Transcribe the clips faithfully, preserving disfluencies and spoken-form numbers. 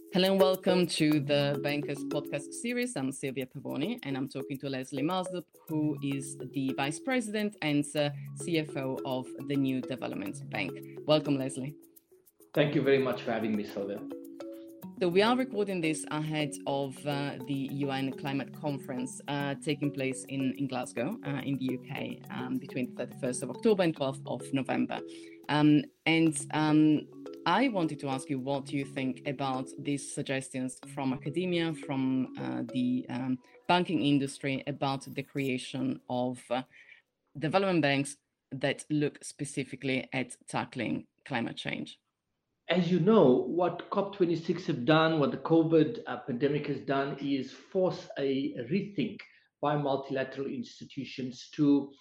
Hello and welcome to the Bankers podcast series. I'm Silvia Pavoni and I'm talking to Leslie Masdup, who is the Vice President and uh, C F O of the New Development Bank. Welcome, Leslie. Thank you very much for having me, Sylvia. So we are recording this ahead of uh, the U N Climate Conference uh, taking place in, in Glasgow, uh, in the U K, um, between the thirty-first of October and twelfth of November. Um, and um, I wanted to ask you what you think about these suggestions from academia, from uh, the um, banking industry about the creation of uh, development banks that look specifically at tackling climate change. As you know, what COP twenty-six have done, what the COVID uh, pandemic has done, is force a rethink by multilateral institutions to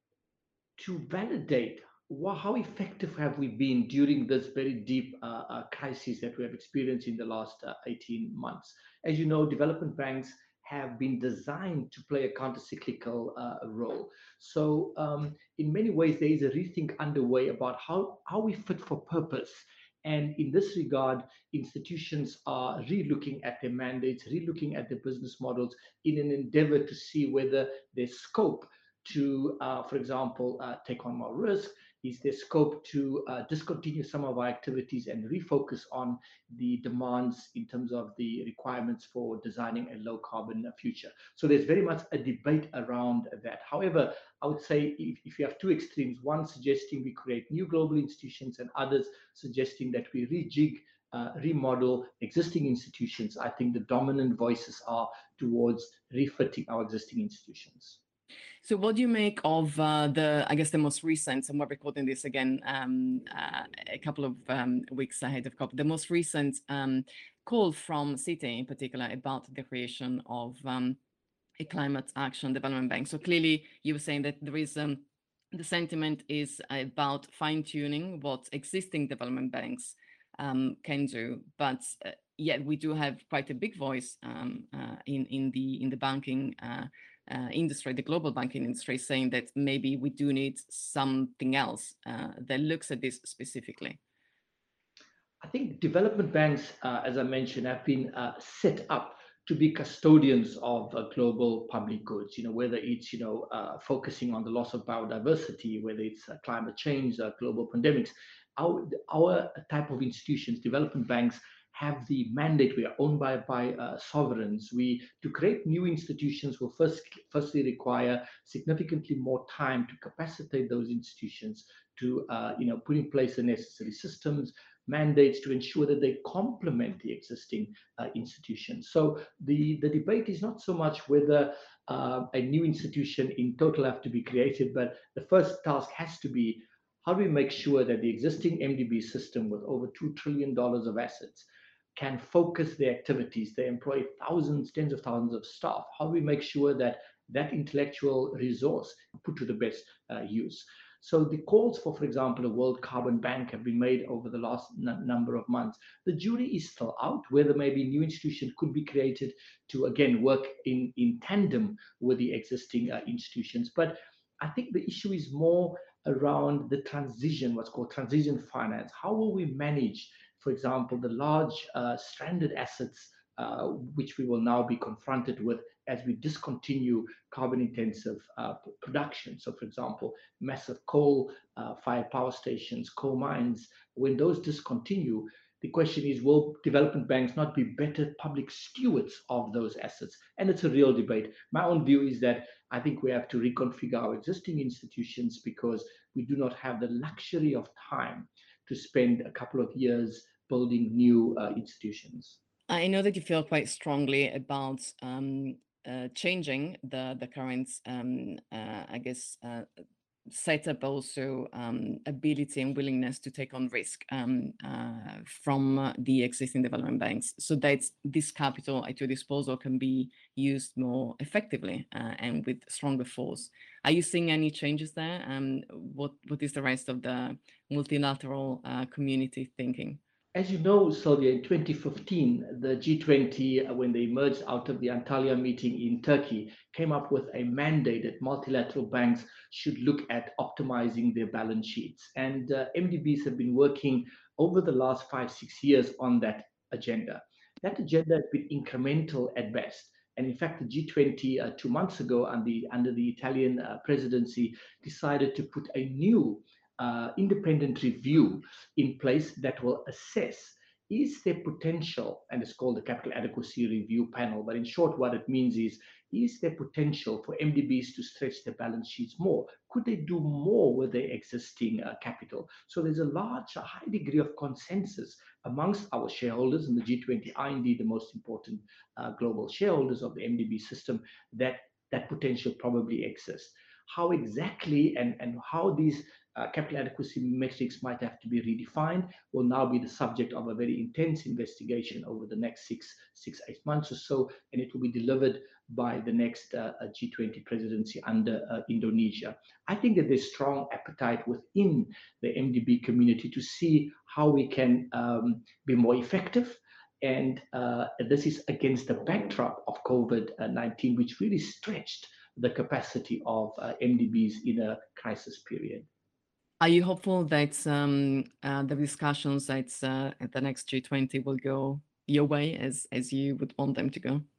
to validate wha- how effective have we been during this very deep uh, uh, crisis that we have experienced in the last uh, eighteen months. As you know, development banks have been designed to play a countercyclical uh, role. So, um, in many ways, there is a rethink underway about how, how we fit for purpose. And in this regard, institutions are re-looking at their mandates, re-looking at their business models in an endeavor to see whether there's scope to, uh, for example, uh, take on more risk? Is there scope to uh, discontinue some of our activities and refocus on the demands in terms of the requirements for designing a low carbon future? So there's very much a debate around that. However, I would say if, if you have two extremes, one suggesting we create new global institutions and others suggesting that we rejig uh, remodel existing institutions, I think the dominant voices are towards refitting our existing institutions. So, what do you make of uh, the, I guess, the most recent, and we're recording this again um, uh, a couple of um, weeks ahead of COP, the most recent um, call from Citi in particular about the creation of um, a climate action development bank. So, clearly, you were saying that there is um, the sentiment is about fine tuning what existing development banks um, can do, but uh, yet we do have quite a big voice um, uh, in in the in the banking uh, uh, industry, the global banking industry, saying that maybe we do need something else uh, that looks at this specifically. I think development banks, uh, as I mentioned, have been uh, set up to be custodians of uh, global public goods. You know, whether it's you know uh, focusing on the loss of biodiversity, whether it's uh, climate change, uh, global pandemics. Our our type of institutions, development banks, have the mandate. We are owned by by uh, sovereigns. We to create new institutions will first firstly require significantly more time to capacitate those institutions to uh, you know put in place the necessary systems, mandates to ensure that they complement the existing uh, institutions. So the, the debate is not so much whether uh, a new institution in total have to be created, but the first task has to be how do we make sure that the existing M D B system with over two trillion dollars of assets can focus their activities. They employ thousands, tens of thousands of staff. How do we make sure that that intellectual resource put to the best uh, use? So the calls for, for example, a World Carbon Bank have been made over the last n- number of months. The jury is still out whether maybe new institutions could be created to again work in, in tandem with the existing uh, institutions. But I think the issue is more around the transition, what's called transition finance. How will we manage, for example, the large uh, stranded assets uh, which we will now be confronted with as we discontinue carbon intensive uh, production? So, for example, massive coal uh, fired power stations, coal mines, when those discontinue, the question is, will development banks not be better public stewards of those assets? And it's a real debate. My own view is that I think we have to reconfigure our existing institutions because we do not have the luxury of time to spend a couple of years building new uh, institutions. I know that you feel quite strongly about um, uh, changing the the current, um, uh, I guess, uh, setup, also um, ability and willingness to take on risk um, uh, from uh, the existing development banks, so that this capital at your disposal can be used more effectively uh, and with stronger force. Are you seeing any changes there? Um, what what is the rest of the multilateral uh, community thinking? As you know, Sylvia, in twenty fifteen, the G twenty, uh, when they emerged out of the Antalya meeting in Turkey, came up with a mandate that multilateral banks should look at optimizing their balance sheets. And uh, M D Bs have been working over the last five, six years on that agenda. that agenda has been incremental at best. And in fact, the G twenty uh, two months ago, under the, under the Italian uh, presidency, decided to put a new uh, independent review in place that will assess, is there potential, and it's called the Capital Adequacy Review Panel, but in short, what it means is, is there potential for M D Bs to stretch their balance sheets more? Could they do more with their existing uh, capital? So there's a large, a high degree of consensus amongst our shareholders, and the G twenty are indeed the most important uh, global shareholders of the M D B system, that that potential probably exists. How exactly and, and how these uh, capital adequacy metrics might have to be redefined will now be the subject of a very intense investigation over the next six, six, eight months or so, and it will be delivered by the next uh, G twenty presidency under uh, Indonesia. I think that there's strong appetite within the M D B community to see how we can um, be more effective. And uh, this is against the backdrop of COVID nineteen, which really stretched the capacity of uh, M D Bs in a crisis period. Are you hopeful that um, uh, the discussions at, uh, at the next G twenty will go your way as, as you would want them to go?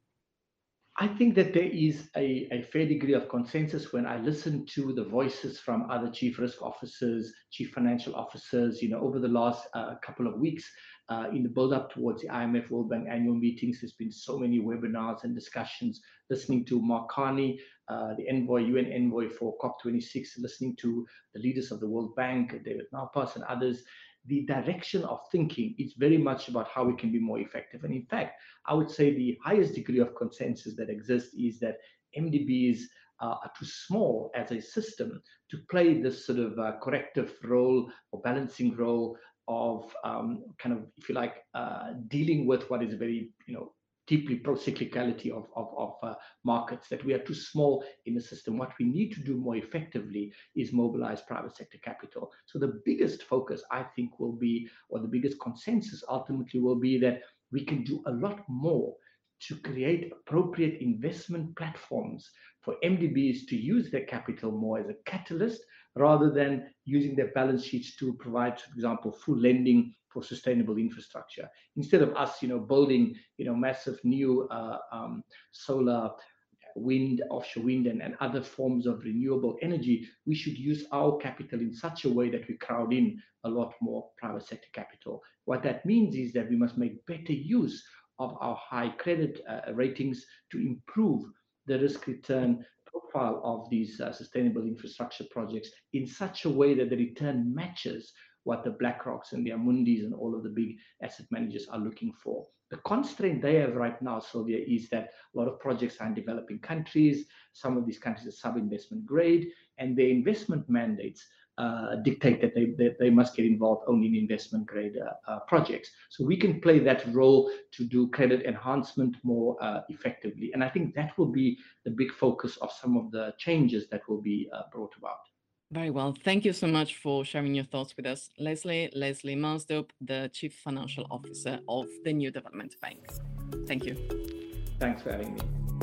I think that there is a, a fair degree of consensus when I listen to the voices from other chief risk officers, chief financial officers, you know, over the last uh, couple of weeks uh, in the build-up towards the I M F World Bank annual meetings. There's been so many webinars and discussions, listening to Mark Carney, uh, the envoy, U N envoy for COP twenty-six, listening to the leaders of the World Bank, David Malpass and others. The direction of thinking is very much about how we can be more effective. And in fact, I would say the highest degree of consensus that exists is that M D Bs uh, are too small as a system to play this sort of uh, corrective role or balancing role of um, kind of, if you like, uh, dealing with what is very, you know, deeply pro-cyclicality of, of, of uh, markets, that we are too small in the system. What we need to do more effectively is mobilize private sector capital. So the biggest focus, I think, will be, or the biggest consensus ultimately will be, that we can do a lot more to create appropriate investment platforms for M D Bs to use their capital more as a catalyst, rather than using their balance sheets to provide, for example, full lending for sustainable infrastructure. Instead of us, you know, building, you know, massive new uh, um, solar, wind, offshore wind, and, and other forms of renewable energy, we should use our capital in such a way that we crowd in a lot more private sector capital. What that means is that we must make better use of our high credit uh, ratings to improve the risk return profile of these uh, sustainable infrastructure projects in such a way that the return matches what the BlackRocks and the Amundis and all of the big asset managers are looking for. The constraint they have right now, Sylvia, is that a lot of projects are in developing countries. Some of these countries are sub-investment grade, and their investment mandates uh, dictate that they, that they must get involved only in investment grade uh, uh, projects. So we can play that role to do credit enhancement more uh, effectively. And I think that will be the big focus of some of the changes that will be uh, brought about. Very well. Thank you so much for sharing your thoughts with us. Leslie, Leslie Marsdorp, the Chief Financial Officer of the New Development Bank. Thank you. Thanks for having me.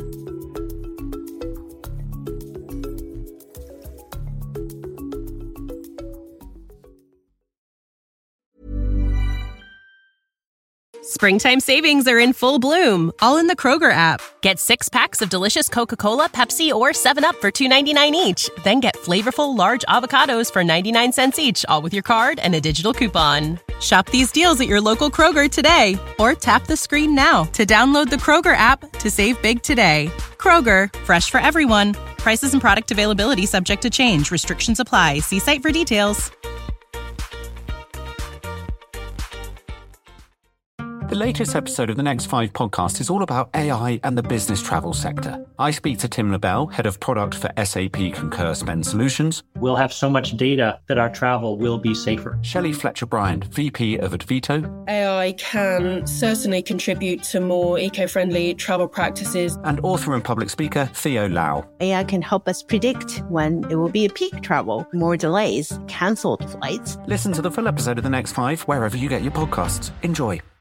Springtime savings are in full bloom, all in the Kroger app. Get six packs of delicious Coca-Cola, Pepsi, or seven up for two ninety-nine each. Then get flavorful large avocados for ninety-nine cents each, all with your card and a digital coupon. Shop these deals at your local Kroger today, or tap the screen now to download the Kroger app to save big today. Kroger, fresh for everyone. Prices and product availability subject to change. Restrictions apply. See site for details. The latest episode of the Next Five podcast is all about A I and the business travel sector. I speak to Tim LaBelle, head of product for S A P Concur Spend Solutions. We'll have so much data that our travel will be safer. Shelley Fletcher-Bryant, V P of Advito. A I can certainly contribute to more eco-friendly travel practices. And author and public speaker Theo Lau. A I can help us predict when it will be a peak travel, more delays, cancelled flights. Listen to the full episode of the Next Five wherever you get your podcasts. Enjoy.